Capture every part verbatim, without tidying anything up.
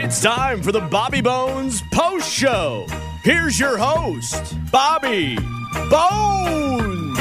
It's time for the Bobby Bones Post Show. Here's your host, Bobby Bones.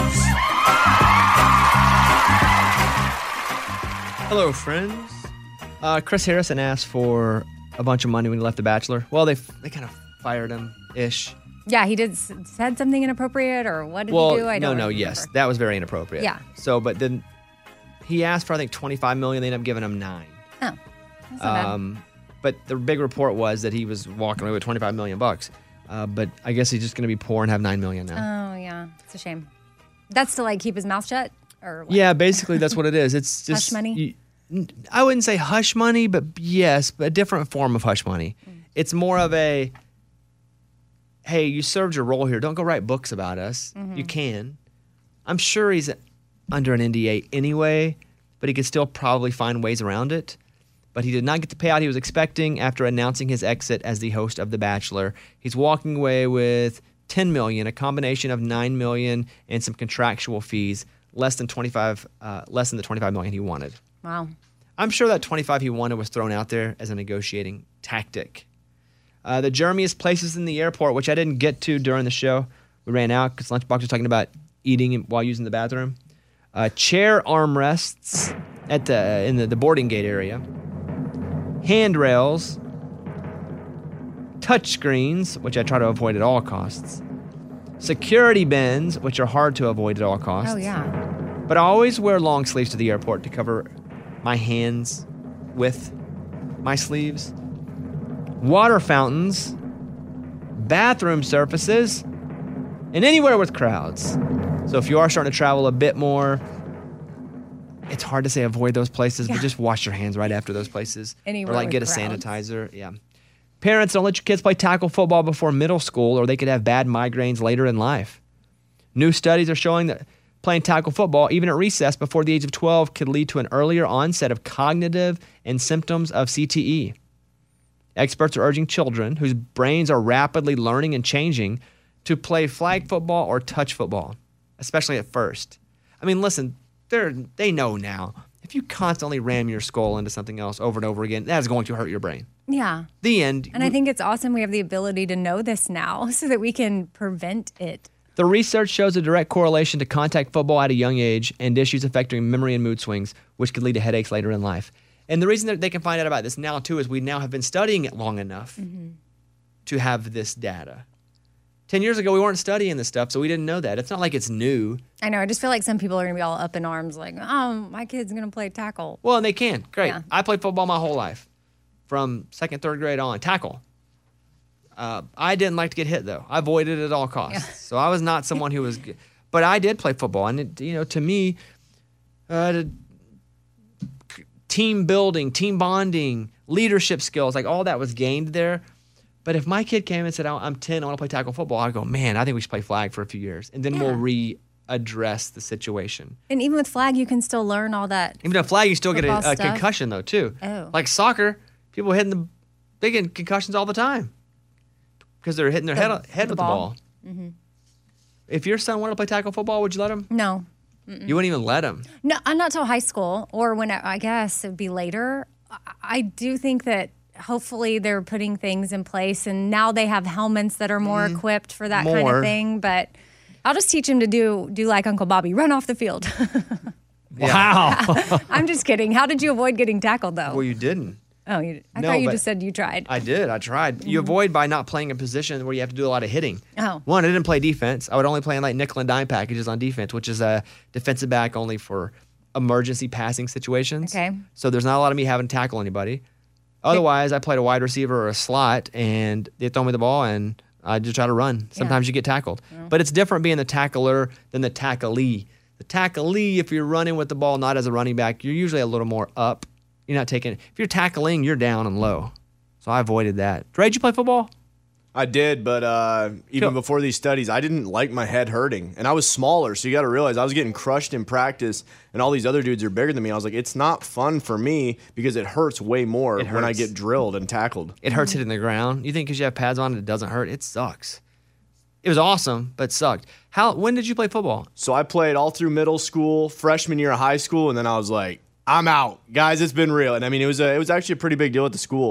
Hello, friends. Uh, Chris Harrison asked for a bunch of money when he left The Bachelor. Well, they they kind of fired him-ish. Yeah, he did said something inappropriate, or what did well, he do? I no, don't no, remember. yes, that was very inappropriate. Yeah. So, but then he asked for I think twenty-five million. They ended up giving him nine. Oh, that's not Um, but the big report was that he was walking away with twenty-five million bucks. Uh, but I guess he's just going to be poor and have nine million now. bad. Oh, yeah, it's a shame. That's to like keep his mouth shut, or what? Yeah, basically that's what it is. It's just Hush money? you- I wouldn't say hush money, but yes, but a different form of hush money. Mm. It's more of a, hey, you served your role here. Don't go write books about us. Mm-hmm. You can. I'm sure he's under an N D A anyway, but he could still probably find ways around it. But he did not get the payout he was expecting after announcing his exit as the host of The Bachelor. He's walking away with ten million dollars, a combination of nine million dollars and some contractual fees, less than twenty-five, uh, less than the twenty-five million dollars he wanted. Wow. I'm sure that twenty-five he wanted was thrown out there as a negotiating tactic. Uh, the germiest places in the airport, which I didn't get to during the show, we ran out because Lunchbox was talking about eating while using the bathroom. Uh, chair armrests at the in the, the boarding gate area. Handrails, touch screens, which I try to avoid at all costs. Security bins, which are hard to avoid at all costs. Oh, yeah. But I always wear long sleeves to the airport to cover my hands with my sleeves. Water fountains, bathroom surfaces, and anywhere with crowds. So if you are starting to travel a bit more, it's hard to say avoid those places, Yeah. but just wash your hands right after those places. Anywhere or like with get a crowds. sanitizer. Yeah. Parents, don't let your kids play tackle football before middle school or they could have bad migraines later in life. New studies are showing that playing tackle football, even at recess before the age of twelve, could lead to an earlier onset of cognitive and symptoms of C T E. Experts are urging children whose brains are rapidly learning and changing to play flag football or touch football, especially at first. I mean, listen, they're, they know now. If you constantly ram your skull into something else over and over again, that is going to hurt your brain. Yeah. The end. And I think it's awesome we have the ability to know this now so that we can prevent it. The research shows a direct correlation to contact football at a young age and issues affecting memory and mood swings, which could lead to headaches later in life. And the reason that they can find out about this now, too, is we now have been studying it long enough Mm-hmm. to have this data. Ten years ago, we weren't studying this stuff, so we didn't know that. It's not like it's new. I know. I just feel like some people are going to be all up in arms like, oh, my kid's going to play tackle. Well, and they can. Great. Yeah. I played football my whole life, from second, third grade on. Tackle. Uh, I didn't like to get hit, though. I avoided it at all costs. Yeah. So I was not someone who was good. But I did play football. And, it, you know, to me, uh, to- team building, team bonding, leadership skills, like all that was gained there. But if my kid came and said, I'm ten, I want to play tackle football, I'd go, man, I think we should play flag for a few years. And then Yeah. we'll readdress the situation. And even with flag, you can still learn all that. Even a flag, you still get a, Football a stuff. concussion, though, too. Oh. Like soccer, people hitting the, they get concussions all the time because they're hitting their The- head, head the with ball. the ball. If your son wanted to play tackle football, would you let him? No. You wouldn't even let him. No, uh, not till high school or when I, I guess it would be later. I, I do think that hopefully they're putting things in place and now they have helmets that are more equipped for that kind More. of thing. But I'll just teach him to do do like Uncle Bobby, run off the field. Wow. I'm just kidding. How did you avoid getting tackled though? Well, you didn't. oh, you, I No, thought you but- just said you tried. I did. I tried. You avoid by not playing a position where you have to do a lot of hitting. Oh. One, I didn't play defense. I would only play in like nickel and dime packages on defense, which is a defensive back only for emergency passing situations. Okay. So there's not a lot of me having to tackle anybody. Otherwise, I played a wide receiver or a slot, and they throw me the ball, and I just try to run. Sometimes you get tackled. But it's different being the tackler than the tacklee. The tacklee, if you're running with the ball not as a running back, you're usually a little more up. You're not taking. If you're tackling, you're down and low. So I avoided that. Dre, did you play football? I did, but uh, even Cool. before these studies, I didn't like my head hurting. And I was smaller, so you got to realize I was getting crushed in practice, and all these other dudes are bigger than me. I was like, it's not fun for me because it hurts way more It when I hurts. get drilled and tackled. It hurts hitting the ground. You think because you have pads on, it doesn't hurt? It sucks. It was awesome, but it sucked. How? When did you play football? So I played all through middle school, freshman year of high school, and then I was like, I'm out. Guys, it's been real. And I mean, it was a, it was actually a pretty big deal at the school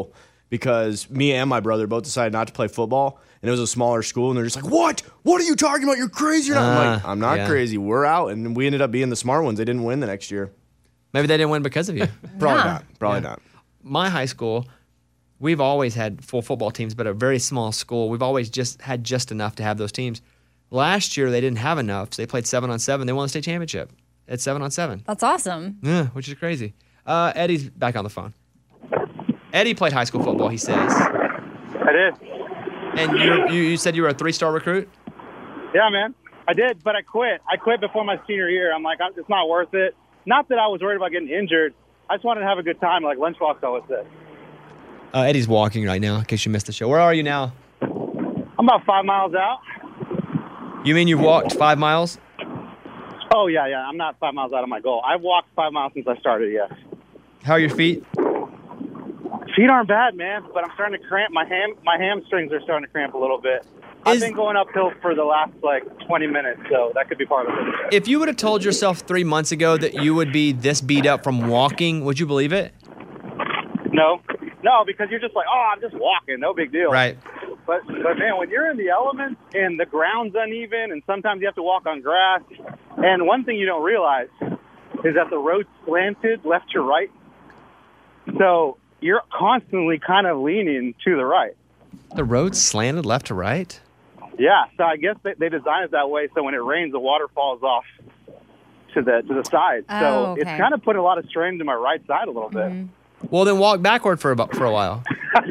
because me and my brother both decided not to play football, and it was a smaller school, and they're just like, what? What are you talking about? You're crazy. You're not. I'm like, I'm not yeah. crazy. We're out, and we ended up being the smart ones. They didn't win the next year. Maybe they didn't win because of you. Probably Yeah. not. Probably Yeah. not. My high school, we've always had full football teams, but a very small school. We've always just had just enough to have those teams. Last year, they didn't have enough, so they played seven on seven. They won the state championship at seven on seven. That's awesome. Yeah, which is crazy. Uh, Eddie's back on the phone. Eddie played high school football, he says. I did. And you you you said you were a three-star recruit? Yeah, man. I did, but I quit. I quit before my senior year. I'm like, I'm, it's not worth it. Not that I was worried about getting injured. I just wanted to have a good time, like Lunchbox always said. Uh, Eddie's walking right now, in case you missed the show. Where are you now? I'm about five miles out. You mean you've walked five miles? Oh, yeah, yeah. I'm not five miles out of my goal. I've walked five miles since I started, yes. How are your feet? Feet aren't bad, man, but I'm starting to cramp. My ham, my hamstrings are starting to cramp a little bit. I've Is- been going uphill for the last, like, twenty minutes, so that could be part of it. If you would have told yourself three months ago that you would be this beat up from walking, would you believe it? No. No, because you're just like, oh, I'm just walking. No big deal. Right. But, but man, when you're in the elements and the ground's uneven and sometimes you have to walk on grass, and one thing you don't realize is that the road's slanted left to right. So you're constantly kind of leaning to the right. The road's slanted left to right? Yeah, so I guess they, they designed it that way so when it rains, the water falls off to the to the side. Oh, so okay. it's kind of put a lot of strain to my right side a little bit. Well, then walk backward for about for a while.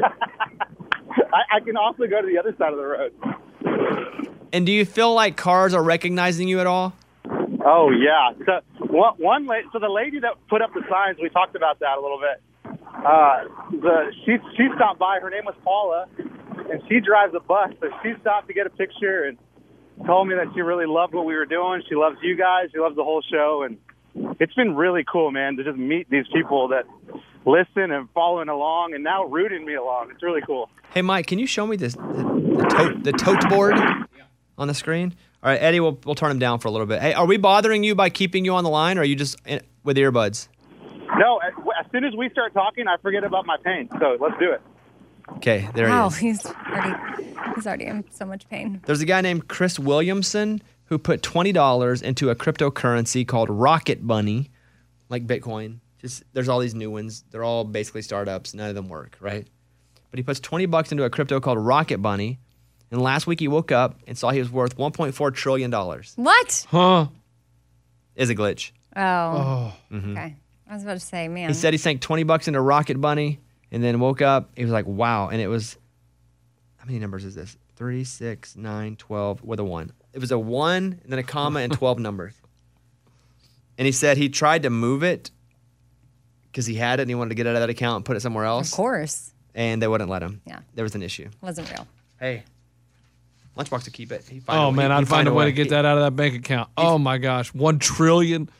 I, I can also go to the other side of the road. And do you feel like cars are recognizing you at all? Oh yeah. So one, one la- so the lady that put up the signs, we talked about that a little bit. Uh, the she she stopped by. Her name was Paula, and she drives a bus. So she stopped to get a picture and told me that she really loved what we were doing. She loves you guys. She loves the whole show, and it's been really cool, man, to just meet these people that listen and following along, and now rooting me along. It's really cool. Hey, Mike, can you show me this the, the, tote, the tote board on the screen? All right, Eddie, we'll, we'll turn him down for a little bit. Hey, are we bothering you by keeping you on the line, or are you just in, with earbuds? No, as, as soon as we start talking, I forget about my pain. So let's do it. Okay, there Wow, he is. he's already he's already in so much pain. There's a guy named Chris Williamson who put twenty dollars into a cryptocurrency called Rocket Bunny, like Bitcoin. Just there's all these new ones. They're all basically startups. None of them work, right? But he puts twenty bucks into a crypto called Rocket Bunny, and last week he woke up and saw he was worth one point four trillion dollars. What? Huh? Is a glitch. Oh. Okay. I was about to say, man. He said he sank twenty bucks into Rocket Bunny and then woke up. He was like, wow. And it was, how many numbers is this? Three, six, nine, twelve with a one. It was a one and then a comma and twelve numbers. And he said he tried to move it because he had it and he wanted to get it out of that account and put it somewhere else. Of course. And they wouldn't let him. Yeah. There was an issue. Wasn't real. Hey, Lunchbox to keep it. He'd find Oh a- man, he'd I'd find a way to He- get that out of that bank account. Oh my gosh, one trillion.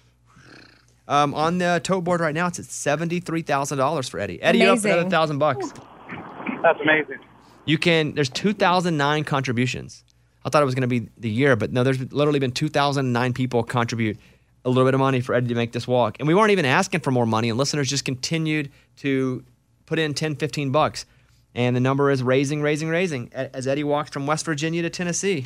Um, on the tote board right now, it's at seventy-three thousand dollars for Eddie. Eddie, you're up Amazing. another thousand bucks. That's amazing. You can, there's two thousand nine contributions. I thought it was going to be the year, but no, there's literally been two thousand nine people contribute a little bit of money for Eddie to make this walk. And we weren't even asking for more money, and listeners just continued to put in ten, fifteen bucks. And the number is raising, raising, raising a- as Eddie walks from West Virginia to Tennessee.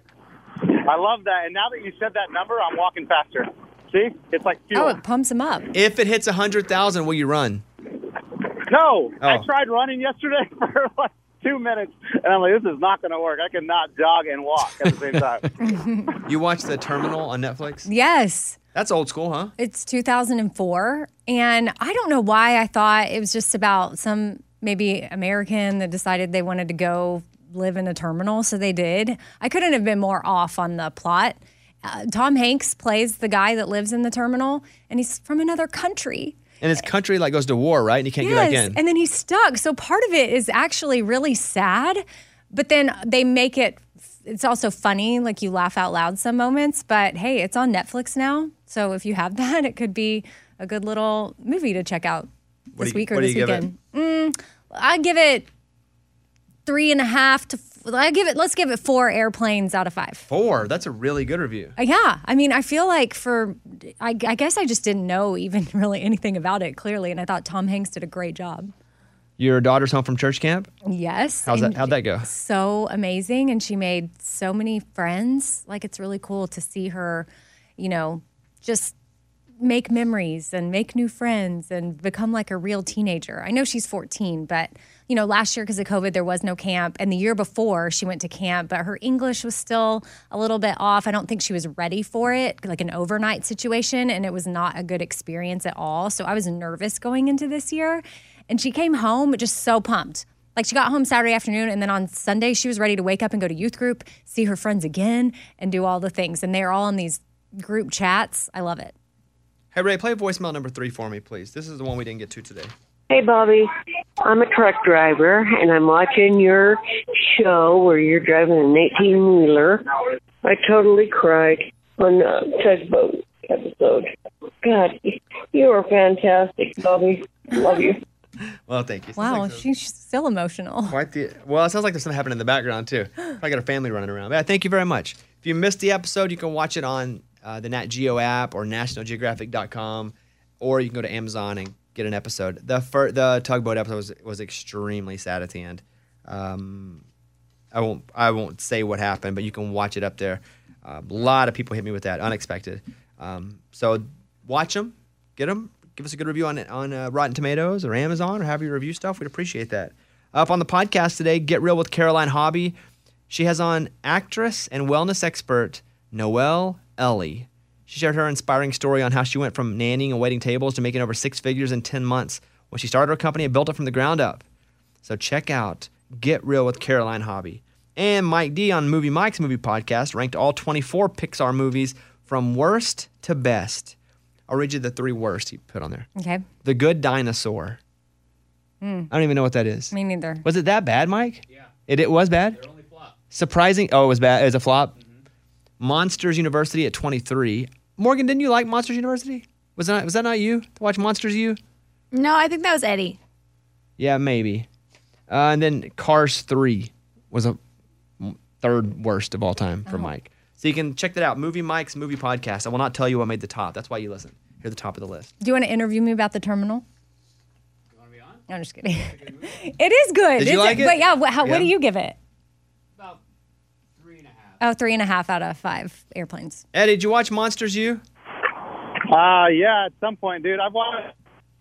I love that. And now that you said that number, I'm walking faster. See? It's like fuel. Oh, it pumps him up. If it hits one hundred thousand, will you run? No, I Oh. tried running yesterday for like two minutes, and I'm like, this is not going to work. I cannot jog and walk at the same time. You watch The Terminal on Netflix? Yes. That's old school, huh? It's two thousand four. And I don't know why I thought it was just about some maybe American that decided they wanted to go live in a terminal. So they did. I couldn't have been more off on the plot. Uh, Tom Hanks plays the guy that lives in the terminal, and he's from another country. And his country like goes to war, right? And he can't get back in. And then he's stuck. So part of it is actually really sad, but then they make it, it's also funny, like you laugh out loud some moments, but hey, it's on Netflix now. So if you have that, it could be a good little movie to check out What this do you- week or what do this you give it? weekend. Mm, I give it three and a half to, I give it, let's give it four airplanes out of five. Four. That's a really good review. Uh, Yeah, I mean, I feel like for, I, I guess I just didn't know even really anything about it clearly, and I thought Tom Hanks did a great job. Your daughter's home from church camp? Yes. How's that? and How'd that go? So amazing. And she made so many friends. Like, it's really cool to see her, you know, just make memories and make new friends and become like a real teenager. I know she's fourteen, but, you know, last year because of COVID, there was no camp. And the year before, she went to camp, but her English was still a little bit off. I don't think she was ready for it, like an overnight situation. And it was not a good experience at all. So I was nervous going into this year. And she came home just so pumped. Like, she got home Saturday afternoon, and then on Sunday, she was ready to wake up and go to youth group, see her friends again, and do all the things. And they're all in these group chats. I love it. Hey, Ray, play voicemail number three for me, please. This is the one we didn't get to today. Hey, Bobby. I'm a truck driver, and I'm watching your show where you're driving an eighteen-wheeler. I totally cried on the tugboat episode. God, you are fantastic, Bobby. Love you. Well, thank you. Sounds Wow, like so- she's still emotional. Quite the, well, it sounds like there's something happening in the background, too. I got a family running around. But yeah, thank you very much. If you missed the episode, you can watch it on uh, the Nat Geo app or national geographic dot com, or you can go to Amazon and get an episode. The fir- the tugboat episode was, was extremely sad at the end. Um, I won't I won't say what happened, but you can watch it up there. Uh, a lot of people hit me with that, unexpected. Um, so watch them, get them. Give us a good review on on uh, Rotten Tomatoes or Amazon or however you review stuff. We'd appreciate that. Up on the podcast today, Get Real with Caroline Hobby. She has on actress and wellness expert Noelle Ellie. She shared her inspiring story on how she went from nannying and waiting tables to making over six figures in ten months when she started her company and built it from the ground up. So check out Get Real with Caroline Hobby. And Mike D on Movie Mike's Movie Podcast ranked all twenty-four Pixar movies from worst to best. I'll read you the three worst he put on there. Okay. The Good Dinosaur. Mm. I don't even know what that is. Me neither. Was it that bad, Mike? Yeah. It, it was bad? It only flopped. Surprising. Oh, it was bad. It was a flop? Mm-hmm. Monsters University at twenty-three. Morgan, didn't you like Monsters University? Was that, was that not you to watch Monsters U? No, I think that was Eddie. Yeah, maybe. Uh, and then Cars three was a third worst of all time for Oh. Mike. So you can check that out. Movie Mike's Movie Podcast. I will not tell you what made the top. That's why you listen. You're the top of the list. Do you want to interview me about the terminal? You want to be on? No, I'm just kidding. It is good. Did you It's- like it? But yeah, what, how, Yeah. what do you give it? About three and a half. Oh, three and a half out of five airplanes. Eddie, did you watch Monsters U? Uh, yeah, at some point, dude. I've watched.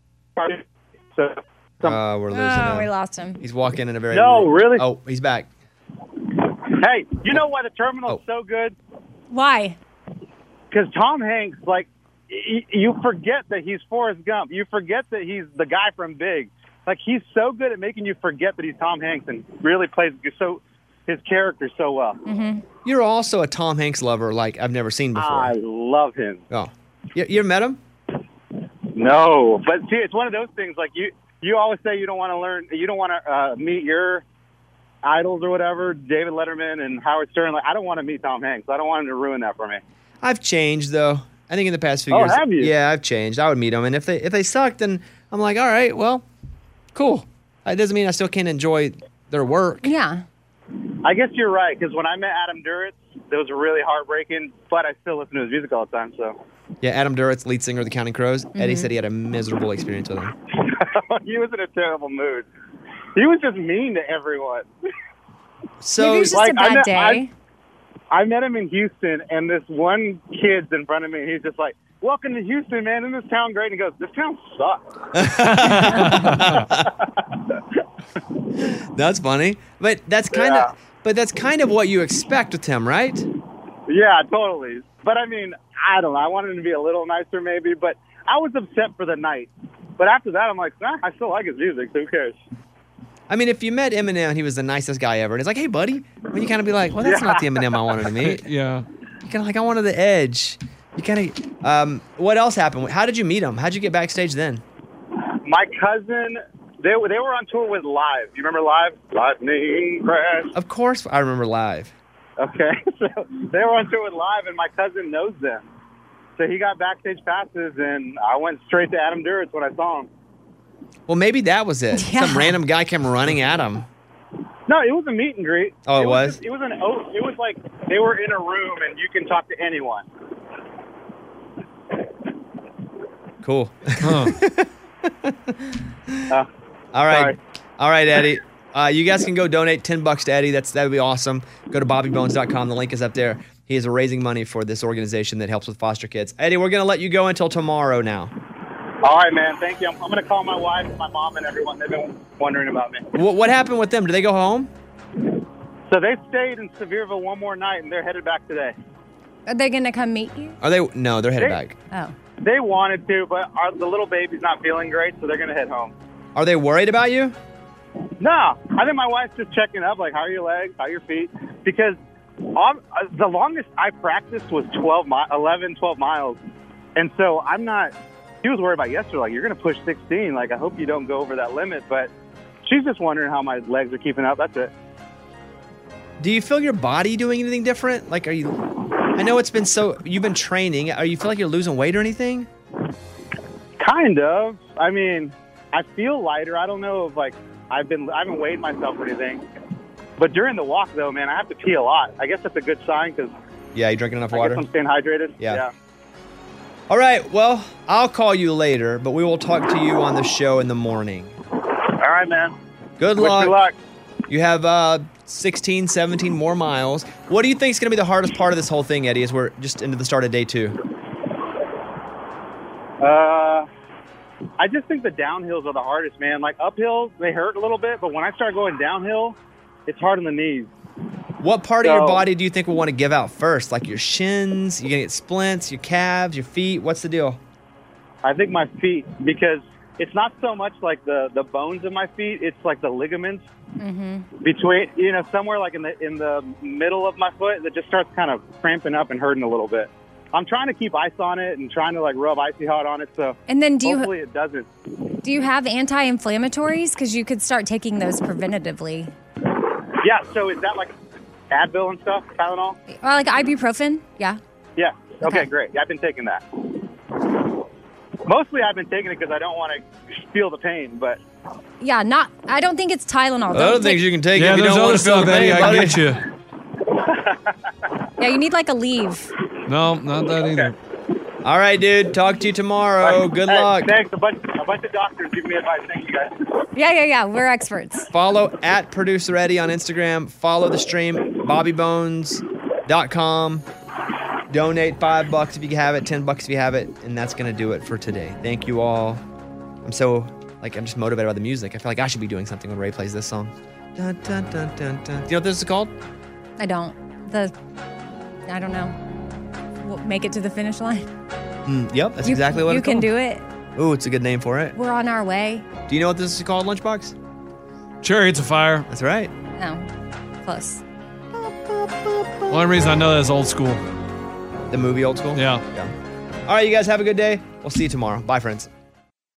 So, some, Uh, we're losing Oh, him. we lost him. He's walking in a very... No, really? Oh, he's back. hey, you know why the terminal's Oh. so good? Why? Because Tom Hanks, like, y- you forget that he's Forrest Gump. You forget that he's the guy from Big. Like, he's so good at making you forget that he's Tom Hanks and really plays so his character so well. Mm-hmm. You're also a Tom Hanks lover like I've never seen before. I love him. Oh. You, you ever met him? No, but see, it's one of those things. Like you, you always say you don't want to learn, you don't want to uh, meet your idols or whatever, David Letterman and Howard Stern. Like, I don't want to meet Tom Hanks. I don't want him to ruin that for me. I've changed, though. I think in the past few Oh, years. have you? Yeah, I've changed. I would meet them. And if they if they suck, then I'm like, all right, well, cool. It doesn't mean I still can't enjoy their work. Yeah. I guess you're right, because when I met Adam Duritz, that was really heartbreaking, but I still listen to his music all the time, so. Yeah, Adam Duritz, lead singer of the Counting Crows. Eddie said he had a miserable experience with him. He was in a terrible mood. He was just mean to everyone. So, Maybe it was just like, a I bad met- day. I- I met him in Houston, and this one kid's in front of me, and he's just like, welcome to Houston, man. Isn't this town great? And he goes, this town sucks. that's funny. But that's kind Yeah. of but that's kind of what you expect with him, right? Yeah, totally. But, I mean, I don't know. I wanted him to be a little nicer maybe, but I was upset for the night. But after that, I'm like, nah, I still like his music, so who cares? I mean, if you met Eminem and he was the nicest guy ever, and it's like, hey, buddy, well, you kind of be like, well, that's Yeah. not the Eminem I wanted to meet. Yeah. You kind of like, I wanted the edge. You kind of, um, what else happened? How did you meet him? How'd you get backstage then? My cousin, they, were- they were on tour with Live. You remember Live? Lightning Crash. Of course, I remember Live. Okay, so they were on tour with Live, and my cousin knows them. So he got backstage passes, and I went straight to Adam Duritz when I saw him. Well, maybe that was it. Yeah. Some random guy came running at him. No, it was a meet and greet. Oh, it was? just- it was an. Oh, it was like they were in a room, and you can talk to anyone. Cool. Huh. Uh, All right. Sorry. All right, Eddie. Uh, you guys can go donate ten bucks to Eddie. That's that would be awesome. Go to bobby bones dot com. The link is up there. He is raising money for this organization that helps with foster kids. Eddie, we're going to let you go until tomorrow now. All right, man. Thank you. I'm, I'm going to call my wife, my mom, and everyone. They've been wondering about me. What, what happened with them? Did they go home? So they stayed in Sevierville one more night, and they're headed back today. Are they going to come meet you? Are they? No, they're headed They- back. Oh. They wanted to, but our, the little baby's not feeling great, so they're going to head home. Are they worried about you? No, I think my wife's just checking up, like, how are your legs, how are your feet? Because um, uh, the longest I practiced was twelve mi- eleven, twelve miles. And so I'm not, she was worried about yesterday, like, you're going to push sixteen. Like, I hope you don't go over that limit. But she's just wondering how my legs are keeping up. That's it. Do you feel your body doing anything different? Like, are you? I know it's been so. You've been training. Are you feel like you're losing weight or anything? Kind of. I mean, I feel lighter. I don't know if, like, I've been, I haven't weighed myself or anything. But during the walk, though, man, I have to pee a lot. I guess that's a good sign because Yeah, you drinking enough I water? guess I'm staying hydrated. Yeah. yeah. All right. Well, I'll call you later, but we will talk to you on the show in the morning. All right, man. Good Wish luck. you luck. You have uh, sixteen, seventeen more miles. What do you think is going to be the hardest part of this whole thing, Eddie, as we're just into the start of day two? Uh, I just think the downhills are the hardest, man. Like, uphills, they hurt a little bit, but when I start going downhill, it's hard on the knees. What part of your So- body do you think will want to give out first? Like your shins? You're going to get splints? Your calves? Your feet? What's the deal? I think my feet, because it's not so much like the, the bones of my feet, it's like the ligaments Mm-hmm. between, you know, somewhere like in the in the middle of my foot that just starts kind of cramping up and hurting a little bit. I'm trying to keep ice on it and trying to, like, rub Icy Hot on it, so And then do you hopefully it doesn't. do you have anti-inflammatories? Because you could start taking those preventatively. Yeah, so is that like Advil and stuff, Tylenol? Or like ibuprofen? Yeah. Yeah. Okay, Okay. great. Yeah, I've been taking that. Mostly I've been taking it because I don't want to feel the pain, but Yeah, not. I don't think it's Tylenol. Other Don't things take- you can take Yeah, if you there's don't other want to feel stuff, the Eddie. pain, I buddy. get you. Yeah, you need like a leave. No, not that either. All right, dude. Talk to you tomorrow. Good Hey, luck. Thanks. A bunch, a bunch of doctors give me advice. Thank you, guys. Yeah, yeah, yeah. We're experts. Follow at Producer Eddie on Instagram. Follow the stream, bobby bones dot com. Donate five bucks if you have it, ten bucks if you have it, and that's gonna do it for today. Thank you all. I'm so like I'm just motivated by the music. I feel like I should be doing something when Ray plays this song. Dun, dun, dun, dun, dun. Do you know what this is called? I don't. The. I don't know. We'll make it to the finish line. Mm, yep, that's You- exactly what you it's can called. do it. Ooh, it's a good name for it. We're on our way. Do you know what this is called, Lunchbox? Chariots of Fire. That's right. No, close. Only reason I know that is old school. The movie Old School? Yeah. Yeah. All right, you guys have a good day. We'll see you tomorrow. Bye, friends.